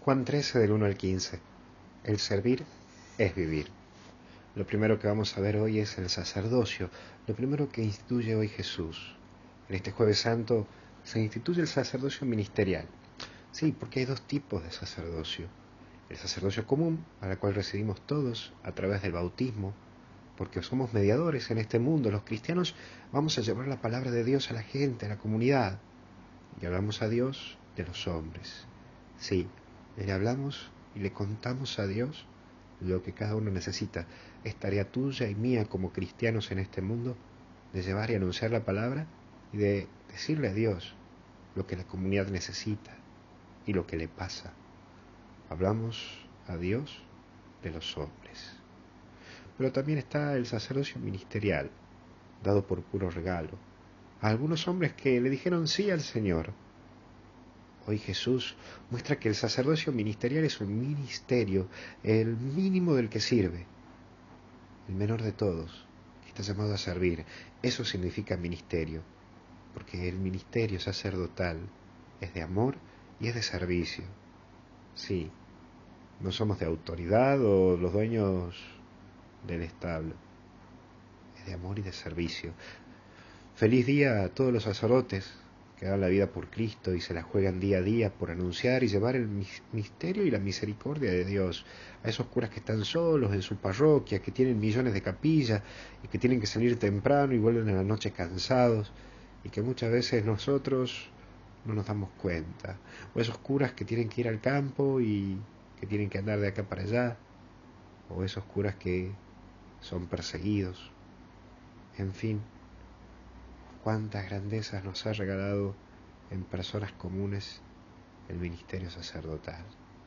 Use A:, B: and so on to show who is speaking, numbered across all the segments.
A: Juan 13 del 1 al 15. El servir es vivir. Lo primero que vamos a ver hoy es el sacerdocio, lo primero que instituye hoy Jesús. En este Jueves Santo se instituye el sacerdocio ministerial. Sí, porque hay dos tipos de sacerdocio. El sacerdocio común, a la cual recibimos todos a través del bautismo, porque somos mediadores en este mundo. Los cristianos vamos a llevar la palabra de Dios a la gente, a la comunidad, y hablamos a Dios de los hombres. Sí, le hablamos y le contamos a Dios lo que cada uno necesita. Es tarea tuya y mía como cristianos en este mundo de llevar y anunciar la palabra y de decirle a Dios lo que la comunidad necesita y lo que le pasa. Hablamos a Dios de los hombres. Pero también está el sacerdocio ministerial, dado por puro regalo, a algunos hombres que le dijeron sí al Señor. Hoy Jesús muestra que el sacerdocio ministerial es un ministerio, el mínimo del que sirve, el menor de todos, que está llamado a servir. Eso significa ministerio, porque el ministerio sacerdotal es de amor y es de servicio. Sí, no somos de autoridad o los dueños del establo, es de amor y de servicio. Feliz día a todos los sacerdotes que dan la vida por Cristo y se la juegan día a día por anunciar y llevar el misterio y la misericordia de Dios a esos curas que están solos en su parroquia, que tienen millones de capillas y que tienen que salir temprano y vuelven a la noche cansados y que muchas veces nosotros no nos damos cuenta. O esos curas que tienen que ir al campo y que tienen que andar de acá para allá, o esos curas que son perseguidos. En fin, cuántas grandezas nos ha regalado en personas comunes el ministerio sacerdotal.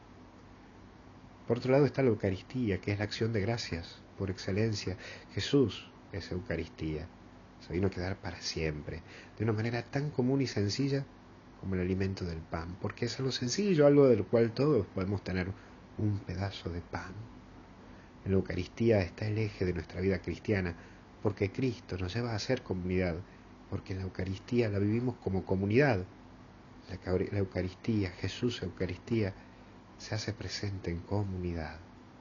A: Por otro lado está la Eucaristía, que es la acción de gracias por excelencia. Jesús es Eucaristía, se vino a quedar para siempre, de una manera tan común y sencilla como el alimento del pan, porque es algo sencillo, algo del cual todos podemos tener un pedazo de pan. En la Eucaristía está el eje de nuestra vida cristiana, porque Cristo nos lleva a ser comunidad, porque la Eucaristía la vivimos como comunidad. La Eucaristía, Jesús Eucaristía, se hace presente en comunidad.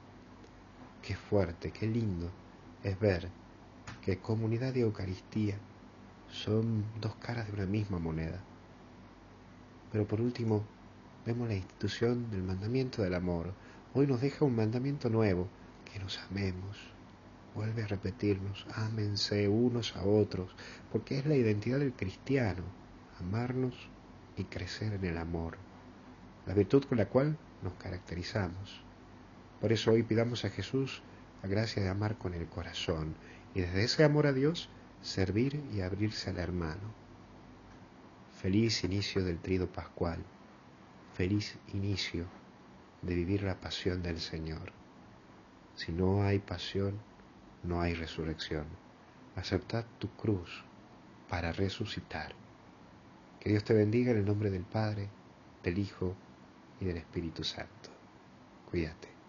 A: Qué fuerte, qué lindo es ver que comunidad y Eucaristía son dos caras de una misma moneda. Pero por último, vemos la institución del mandamiento del amor. Hoy nos deja un mandamiento nuevo, que nos amemos. Vuelve a repetirnos, ámense unos a otros, porque es la identidad del cristiano, amarnos y crecer en el amor, la virtud con la cual nos caracterizamos. Por eso hoy pidamos a Jesús la gracia de amar con el corazón y desde ese amor a Dios servir y abrirse al hermano. Feliz inicio del Tríodo Pascual, feliz inicio de vivir la pasión del Señor. Si no hay pasión, no hay resurrección. Aceptad tu cruz para resucitar. Que Dios te bendiga en el nombre del Padre, del Hijo y del Espíritu Santo. Cuídate.